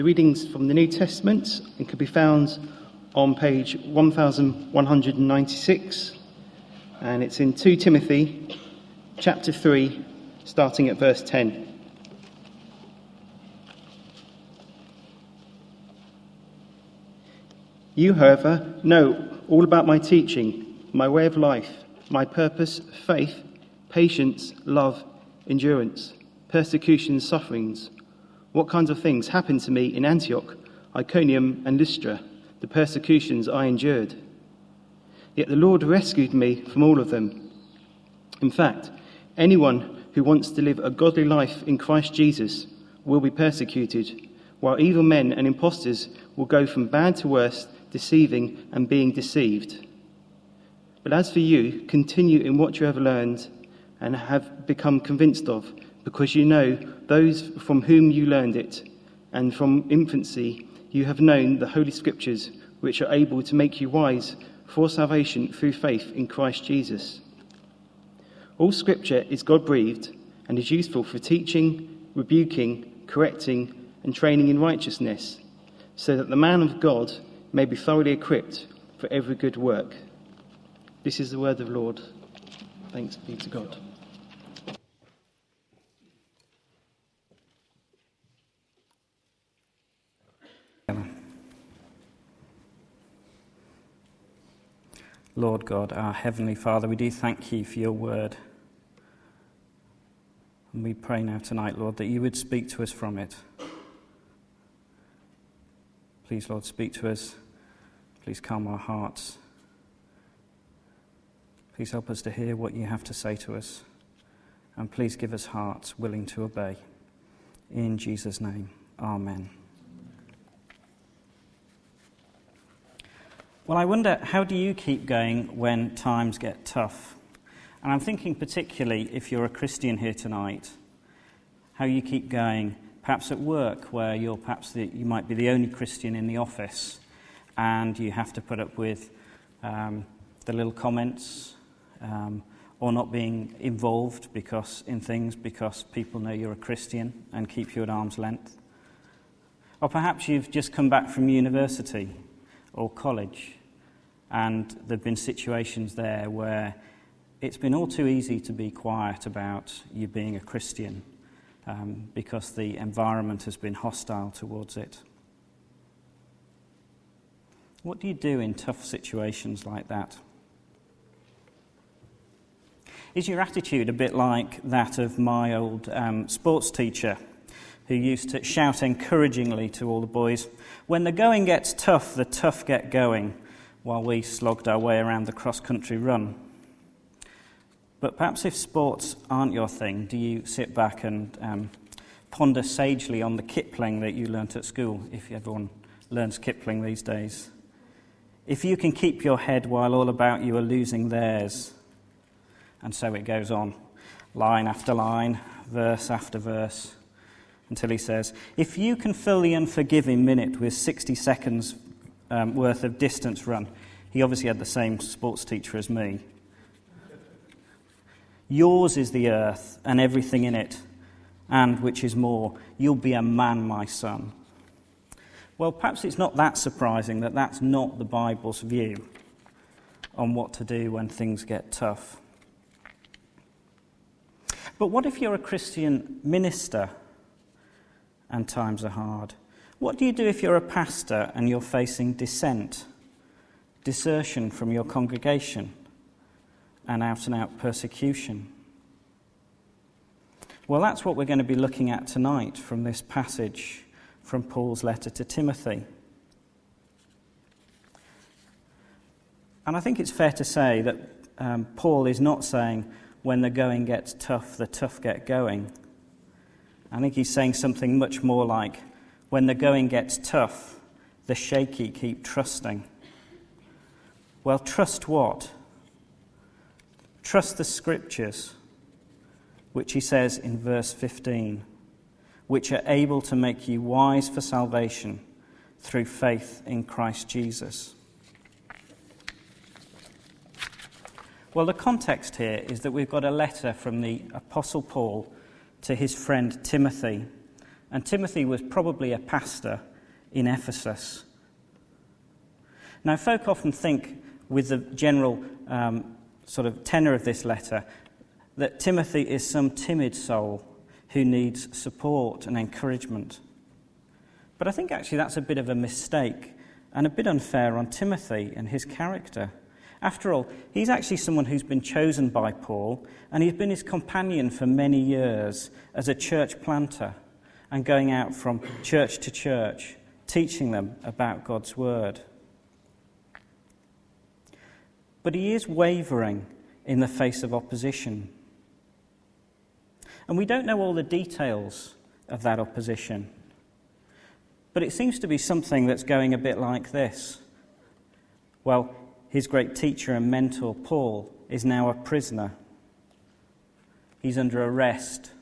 The readings from the New Testament and can be found on page 1196, and it's in 2 Timothy chapter 3, starting at verse 10. You, however, know all about my teaching, my way of life, my purpose, faith, patience, love, endurance, persecutions, sufferings. What kinds of things happened to me in Antioch, Iconium, and Lystra, the persecutions I endured. Yet the Lord rescued me from all of them. In fact, anyone who wants to live a godly life in Christ Jesus will be persecuted, while evil men and impostors will go from bad to worse, deceiving and being deceived. But as for you, continue in what you have learned and have become convinced of, because you know those from whom you learned it, and from infancy you have known the Holy Scriptures, which are able to make you wise for salvation through faith in Christ Jesus. All Scripture is God-breathed and is useful for teaching, rebuking, correcting, and training in righteousness, so that the man of God may be thoroughly equipped for every good work. This is the word of the Lord. Thanks be to God. Lord God, our Heavenly Father, we do thank you for your word. And we pray now tonight, Lord, that you would speak to us from it. Please, Lord, speak to us. Please calm our hearts. Please help us to hear what you have to say to us. And please give us hearts willing to obey. In Jesus' name, amen. Well, I wonder, how do you keep going when times get tough? And I'm thinking particularly, if you're a Christian here tonight, how you keep going, perhaps at work, where you might be the only Christian in the office, and you have to put up with the little comments, or not being involved because people know you're a Christian and keep you at arm's length. Or perhaps you've just come back from university or college, and there have been situations there where it's been all too easy to be quiet about you being a Christian because the environment has been hostile towards it. What do you do in tough situations like that? Is your attitude a bit like that of my old sports teacher, who used to shout encouragingly to all the boys, "When the going gets tough, the tough get going," while we slogged our way around the cross-country run? But perhaps if sports aren't your thing, do you sit back and ponder sagely on the Kipling that you learnt at school, if everyone learns Kipling these days? If you can keep your head while all about you are losing theirs. And so it goes on, line after line, verse after verse, until he says, if you can fill the unforgiving minute with 60 seconds worth of distance run. He obviously had the same sports teacher as me. Yours is the earth and everything in it, and which is more, you'll be a man, my son. Well, perhaps it's not that surprising that that's not the Bible's view on what to do when things get tough. But what if you're a Christian minister and times are hard? What do you do if you're a pastor and you're facing dissent, desertion from your congregation, and out-and-out persecution? Well, that's what we're going to be looking at tonight from this passage from Paul's letter to Timothy. And I think it's fair to say that Paul is not saying, when the going gets tough, the tough get going. I think he's saying something much more like, when the going gets tough, the shaky keep trusting. Well, trust what? Trust the Scriptures, which he says in verse 15, which are able to make you wise for salvation through faith in Christ Jesus. Well, the context here is that we've got a letter from the Apostle Paul to his friend Timothy. And Timothy was probably a pastor in Ephesus. Now, folk often think, with the general sort of tenor of this letter, that Timothy is some timid soul who needs support and encouragement. But I think actually that's a bit of a mistake and a bit unfair on Timothy and his character. After all, he's actually someone who's been chosen by Paul, and he's been his companion for many years as a church planter and going out from church to church, teaching them about God's word. But he is wavering in the face of opposition. And we don't know all the details of that opposition. But it seems to be something that's going a bit like this. Well, his great teacher and mentor, Paul, is now a prisoner. He's under arrest.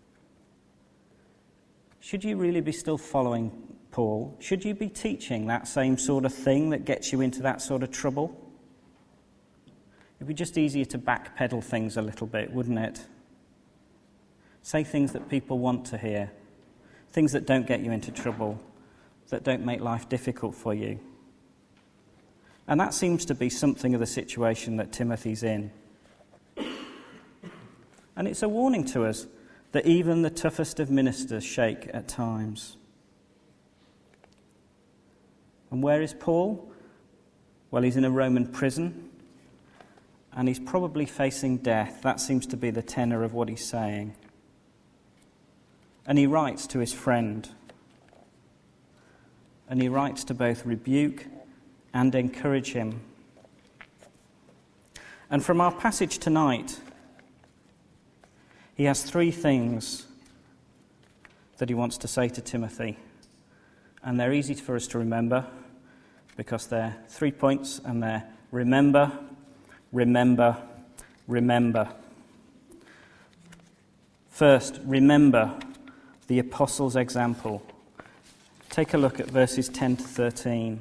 Should you really be still following Paul? Should you be teaching that same sort of thing that gets you into that sort of trouble? It'd be just easier to backpedal things a little bit, wouldn't it? Say things that people want to hear, things that don't get you into trouble, that don't make life difficult for you. And that seems to be something of the situation that Timothy's in. And it's a warning to us that even the toughest of ministers shake at times. And where is Paul? Well, he's in a Roman prison. And he's probably facing death. That seems to be the tenor of what he's saying. And he writes to his friend. And he writes to both rebuke and encourage him. And from our passage tonight, he has three things that he wants to say to Timothy. And they're easy for us to remember because they're 3 points, and they're remember, remember, remember. First, remember the apostles' example. Take a look at verses 10 to 13.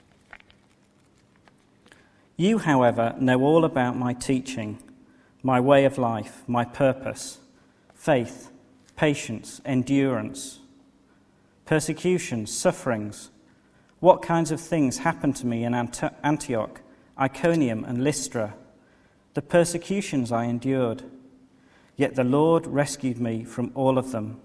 You, however, know all about my teaching, my way of life, my purpose, faith, patience, endurance, persecutions, sufferings, what kinds of things happened to me in Antioch, Iconium, and Lystra, the persecutions I endured. Yet the Lord rescued me from all of them.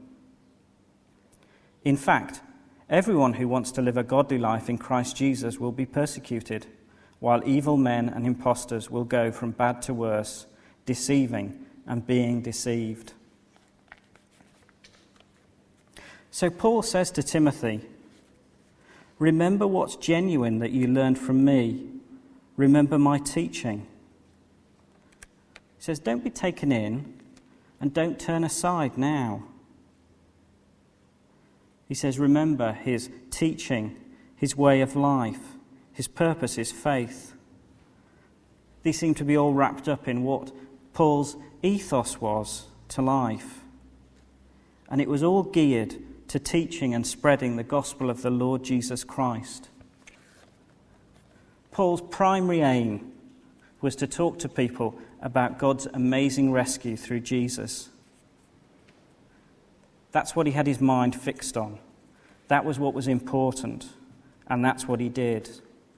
In fact, everyone who wants to live a godly life in Christ Jesus will be persecuted, while evil men and impostors will go from bad to worse, deceiving and being deceived. So Paul says to Timothy, remember what's genuine that you learned from me. Remember my teaching. He says, don't be taken in and don't turn aside now. He says, remember his teaching, his way of life, his purpose, his faith. These seem to be all wrapped up in what Paul's ethos was to life. And it was all geared to teaching and spreading the gospel of the Lord Jesus Christ. Paul's primary aim was to talk to people about God's amazing rescue through Jesus. That's what he had his mind fixed on. That was what was important, and that's what he did.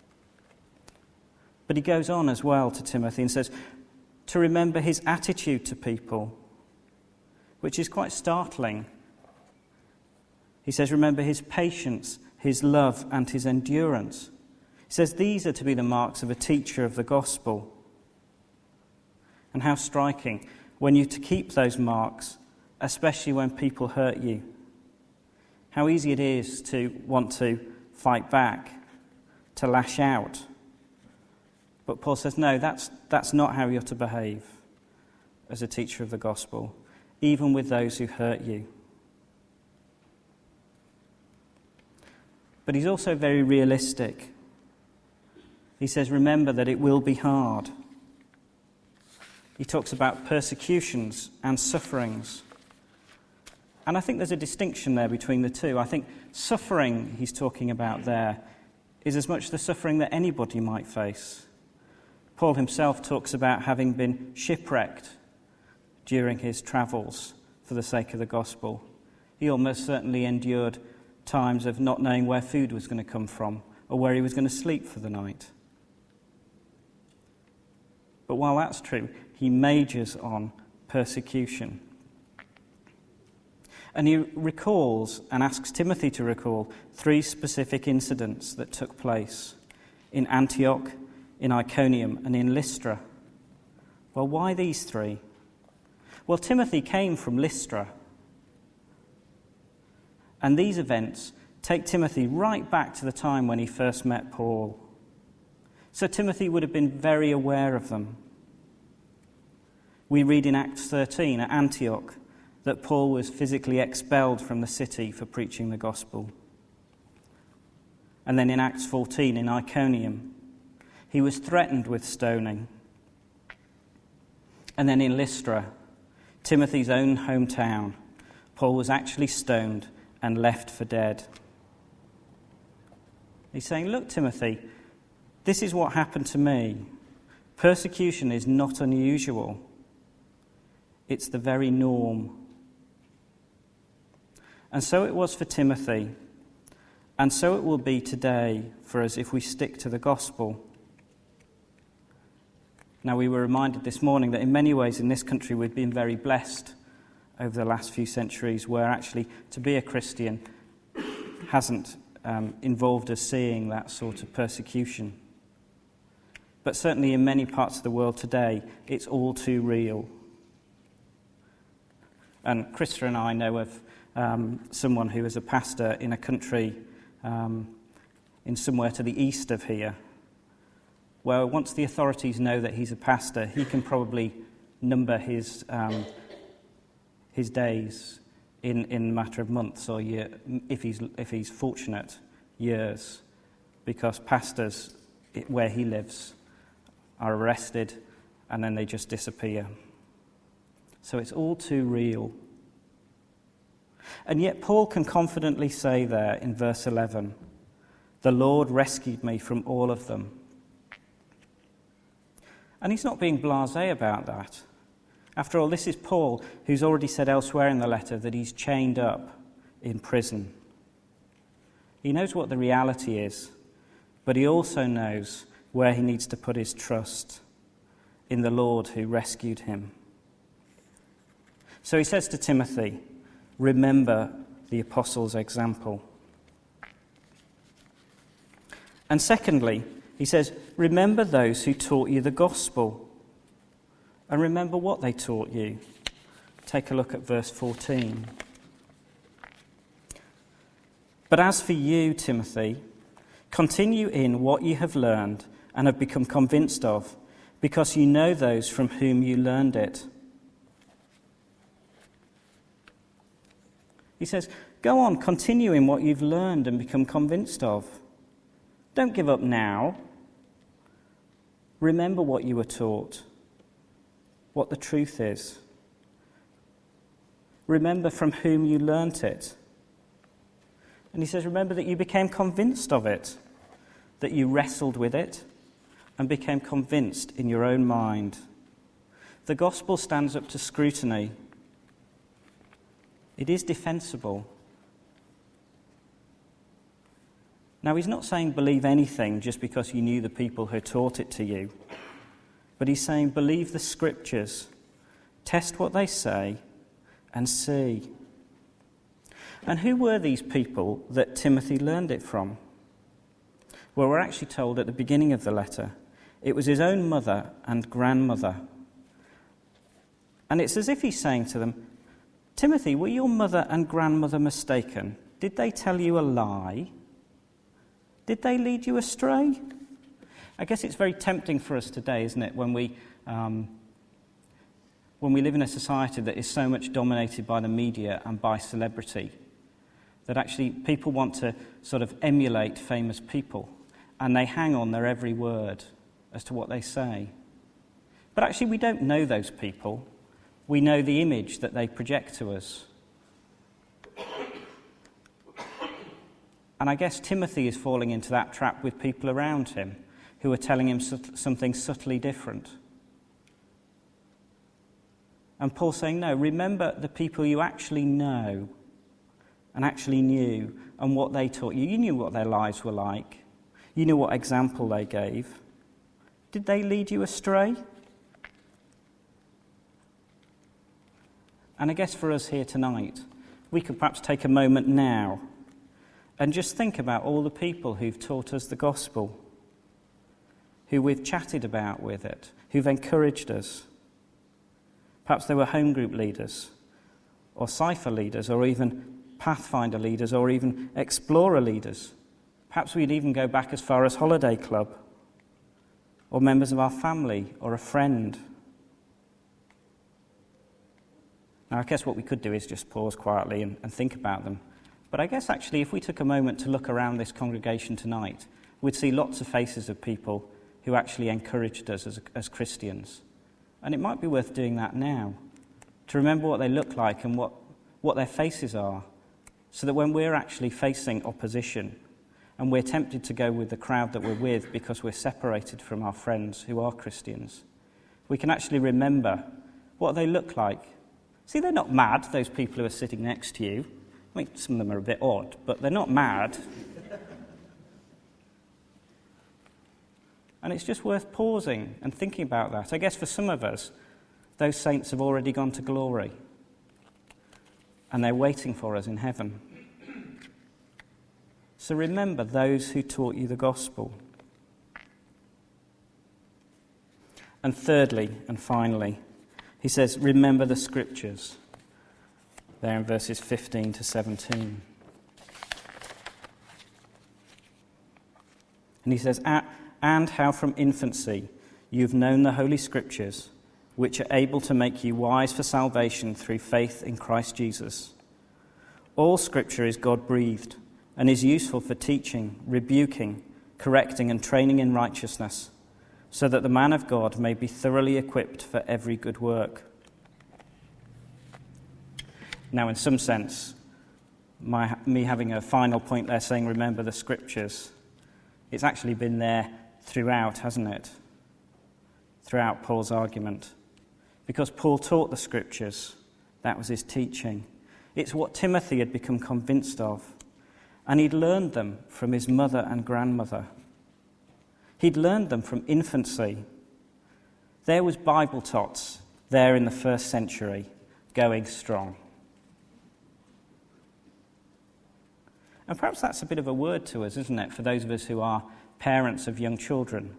But he goes on as well to Timothy and says to remember his attitude to people, which is quite startling. He says, remember his patience, his love, and his endurance. He says these are to be the marks of a teacher of the gospel. And how striking when you're to keep those marks, especially when people hurt you. How easy it is to want to fight back, to lash out. But Paul says, no, that's not how you're to behave as a teacher of the gospel, even with those who hurt you. But he's also very realistic. He says, remember that it will be hard. He talks about persecutions and sufferings. And I think there's a distinction there between the two. I think suffering he's talking about there is as much the suffering that anybody might face. Paul himself talks about having been shipwrecked during his travels for the sake of the gospel. He almost certainly endured times of not knowing where food was going to come from or where he was going to sleep for the night. But while that's true, he majors on persecution. And he recalls and asks Timothy to recall 3 specific incidents that took place in Antioch, in Iconium, and in Lystra. Well, why these 3? Well, Timothy came from Lystra. And these events take Timothy right back to the time when he first met Paul. So Timothy would have been very aware of them. We read in Acts 13 at Antioch that Paul was physically expelled from the city for preaching the gospel. And then in Acts 14 in Iconium, he was threatened with stoning. And then in Lystra, Timothy's own hometown, Paul was actually stoned and left for dead. He's saying, look, Timothy, this is what happened to me. Persecution is not unusual. It's the very norm. And so it was for Timothy, and so it will be today for us if we stick to the gospel. Now, we were reminded this morning that in many ways in this country we've been very blessed over the last few centuries, where actually to be a Christian hasn't involved us seeing that sort of persecution. But certainly in many parts of the world today, it's all too real. And Krista and I know of someone who is a pastor in a country in somewhere to the east of here, where once the authorities know that he's a pastor, he can probably number his days in a matter of months or year, if he's fortunate, years, because pastors where he lives are arrested and then they just disappear. So it's all too real. And yet Paul can confidently say there in verse 11, "The Lord rescued me from all of them." And he's not being blasé about that. After all, this is Paul, who's already said elsewhere in the letter that he's chained up in prison. He knows what the reality is, but he also knows where he needs to put his trust, in the Lord who rescued him. So he says to Timothy, remember the apostles' example. And secondly, he says, remember those who taught you the gospel. And remember what they taught you. Take a look at verse 14. But as for you, Timothy, continue in what you have learned and have become convinced of, because you know those from whom you learned it. He says, go on, continue in what you've learned and become convinced of. Don't give up now. Remember what you were taught, what the truth is. Remember from whom you learnt it. And he says, remember that you became convinced of it, that you wrestled with it and became convinced in your own mind. The gospel stands up to scrutiny. It is defensible. Now, he's not saying believe anything just because you knew the people who taught it to you. But he's saying believe the scriptures, test what they say, and see. And who were these people that Timothy learned it from? Well, we're actually told at the beginning of the letter, it was his own mother and grandmother. And it's as if he's saying to them, Timothy, were your mother and grandmother mistaken? Did they tell you a lie? Did they lead you astray? I guess it's very tempting for us today, isn't it, when we live in a society that is so much dominated by the media and by celebrity, that actually people want to sort of emulate famous people, and they hang on their every word as to what they say. But actually we don't know those people. We know the image that they project to us. And I guess Timothy is falling into that trap with people around him who are telling him something subtly different. And Paul's saying, no, remember the people you actually know. and actually knew, and what they taught you. You knew what their lives were like. You knew what example they gave. Did they lead you astray? And I guess for us here tonight, we could perhaps take a moment now and just think about all the people who've taught us the gospel, who we've chatted about with it, who've encouraged us. Perhaps they were home group leaders, or Cypher leaders, or even Pathfinder leaders, or even Explorer leaders. Perhaps we'd even go back as far as Holiday Club, or members of our family, or a friend. Now, I guess what we could do is just pause quietly and think about them. But I guess actually if we took a moment to look around this congregation tonight, we'd see lots of faces of people who actually encouraged us as Christians. And it might be worth doing that now, to remember what they look like and what their faces are, so that when we're actually facing opposition and we're tempted to go with the crowd that we're with because we're separated from our friends who are Christians, we can actually remember what they look like. See, they're not mad, those people who are sitting next to you. I mean, some of them are a bit odd, but they're not mad. And it's just worth pausing and thinking about that. I guess for some of us, those saints have already gone to glory, and they're waiting for us in heaven. So remember those who taught you the gospel. And thirdly and finally, he says, remember the scriptures, there in verses 15 to 17. And he says, and how from infancy you've known the Holy Scriptures, which are able to make you wise for salvation through faith in Christ Jesus. All Scripture is God-breathed and is useful for teaching, rebuking, correcting, and training in righteousness, so that the man of God may be thoroughly equipped for every good work. Now, in some sense, me having a final point there saying, remember the Scriptures, it's actually been there throughout, hasn't it? Throughout Paul's argument. Because Paul taught the Scriptures, that was his teaching. It's what Timothy had become convinced of, and he'd learned them from his mother and grandmother. He'd learned them from infancy. There was Bible tots there in the first century, going strong. And perhaps that's a bit of a word to us, isn't it, for those of us who are parents of young children.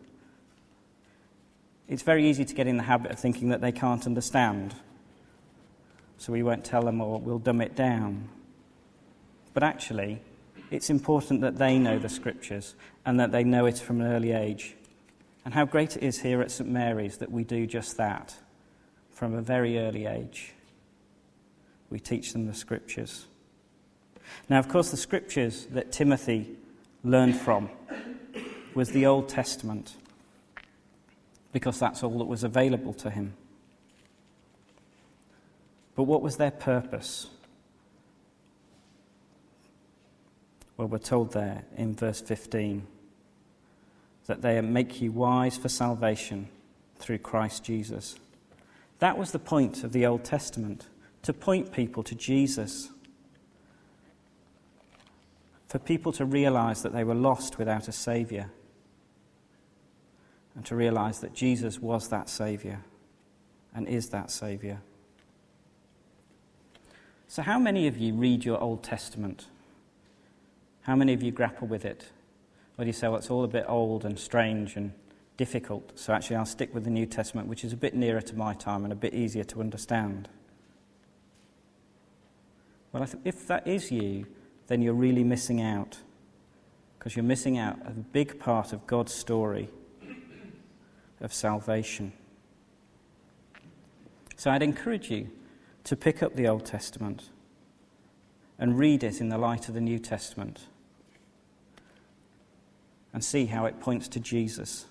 It's very easy to get in the habit of thinking that they can't understand, so we won't tell them or we'll dumb it down. But actually, it's important that they know the Scriptures and that they know it from an early age. And how great it is here at St Mary's that we do just that from a very early age. We teach them the Scriptures. Now, of course, the Scriptures that Timothy learned from was the Old Testament, because that's all that was available to him. But what was their purpose? Well, we're told there in verse 15 that they make you wise for salvation through Christ Jesus. That was the point of the Old Testament, to point people to Jesus, for people to realize that they were lost without a Saviour, and to realize that Jesus was that Saviour and is that Saviour. So how many of you read your Old Testament? How many of you grapple with it? Or do you say, well, it's all a bit old and strange and difficult, so actually I'll stick with the New Testament, which is a bit nearer to my time and a bit easier to understand? Well, if that is you, then you're really missing out, because you're missing out a big part of God's story of salvation. So I'd encourage you to pick up the Old Testament and read it in the light of the New Testament and see how it points to Jesus.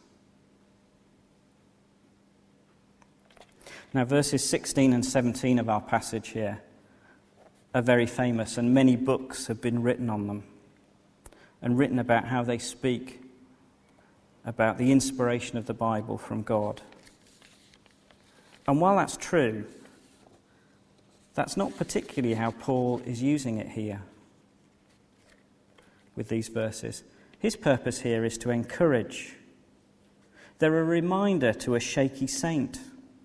Now, verses 16 and 17 of our passage here are very famous, and many books have been written on them and written about how they speak about the inspiration of the Bible from God. And while that's true, that's not particularly how Paul is using it here. with these verses. His purpose here is to encourage. They're a reminder to a shaky saint.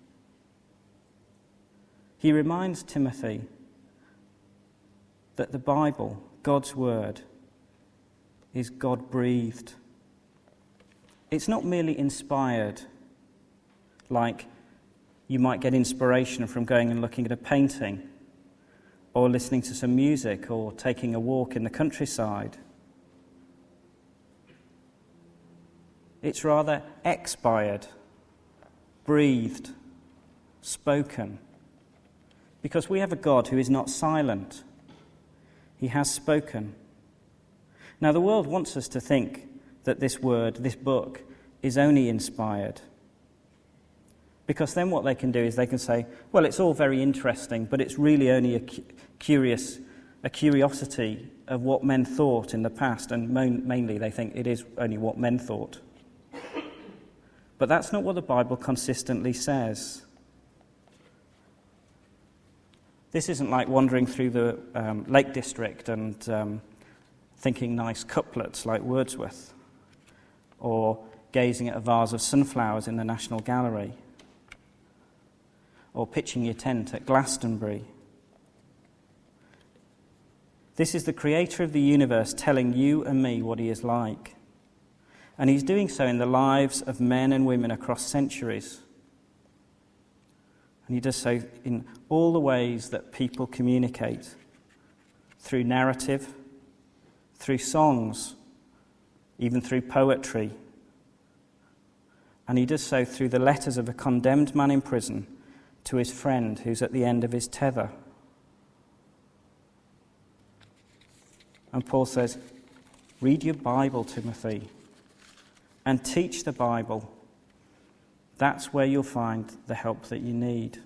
He reminds Timothy that the Bible, God's word, is God-breathed. It's not merely inspired, like you might get inspiration from going and looking at a painting, or listening to some music, or taking a walk in the countryside. It's rather expired, breathed, spoken. Because we have a God who is not silent. He has spoken. Now, the world wants us to think that this word, this book, is only inspired. Because then what they can do is they can say, well, it's all very interesting, but it's really only a curiosity of what men thought in the past, and mainly they think it is only what men thought. But that's not what the Bible consistently says. This isn't like wandering through the Lake District and thinking nice couplets like Wordsworth, or gazing at a vase of sunflowers in the National Gallery, or pitching your tent at Glastonbury. This is the creator of the universe telling you and me what he is like. And he's doing so in the lives of men and women across centuries. And he does so in all the ways that people communicate, through narrative, through songs, even through poetry. And he does so through the letters of a condemned man in prison to his friend who's at the end of his tether. And Paul says, read your Bible, Timothy, and teach the Bible. That's where you'll find the help that you need.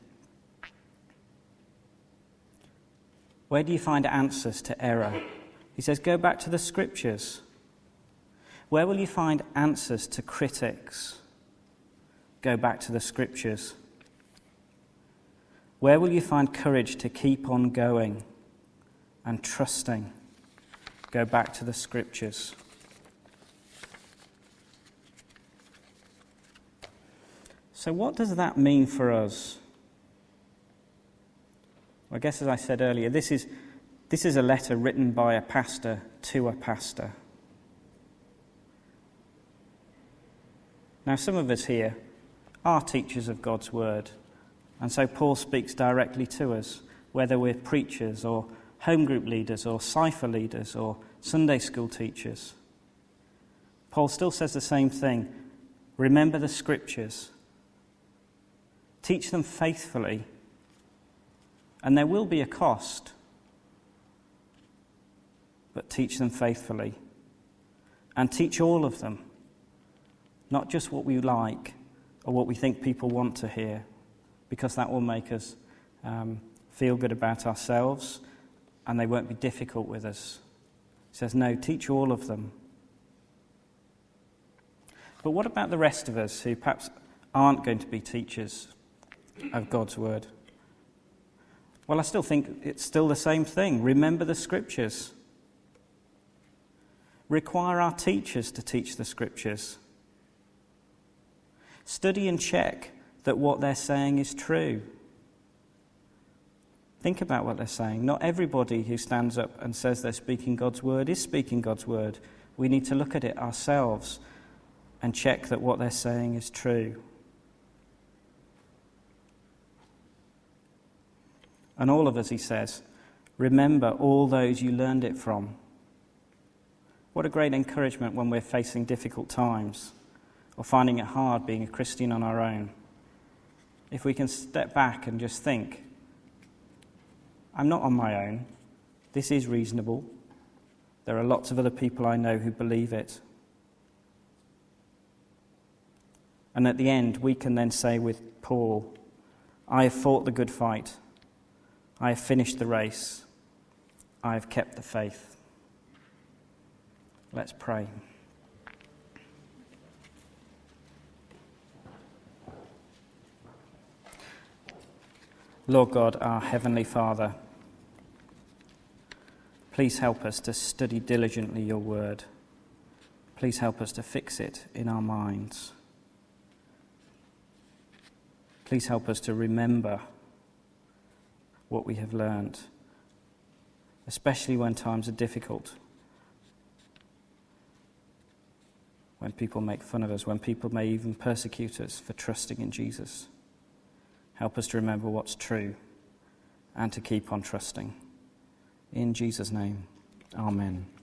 Where do you find answers to error? He says, go back to the Scriptures. Where will you find answers to critics? Go back to the Scriptures. Where will you find courage to keep on going and trusting? Go back to the Scriptures. So what does that mean for us? Well, I guess as I said earlier, this is a letter written by a pastor to a pastor. Now, some of us here are teachers of God's word, and so Paul speaks directly to us, whether we're preachers or home group leaders or cipher leaders or Sunday school teachers. Paul still says the same thing. Remember the Scriptures. Teach them faithfully, and there will be a cost, but teach them faithfully. And teach all of them, not just what we like or what we think people want to hear, because that will make us feel good about ourselves, and they won't be difficult with us. He says, no, teach all of them. But what about the rest of us who perhaps aren't going to be teachers of God's word? Well, I still think it's still the same thing. Remember the Scriptures. Require our teachers to teach the Scriptures. Study and check that what they're saying is true. Think about what they're saying. Not everybody who stands up and says they're speaking God's word is speaking God's word. We need to look at it ourselves and check that what they're saying is true. And all of us, he says, remember all those you learned it from. What a great encouragement when we're facing difficult times or finding it hard being a Christian on our own. If we can step back and just think, I'm not on my own. This is reasonable. There are lots of other people I know who believe it. And at the end, we can then say with Paul, I have fought the good fight. I have finished the race. I have kept the faith. Let's pray. Lord God, our Heavenly Father, Please help us to study diligently your word. Please help us to fix it in our minds. Please help us to remember what we have learned, especially when times are difficult, when people make fun of us, when people may even persecute us for trusting in Jesus. Help us to remember what's true and to keep on trusting. In Jesus' name, amen.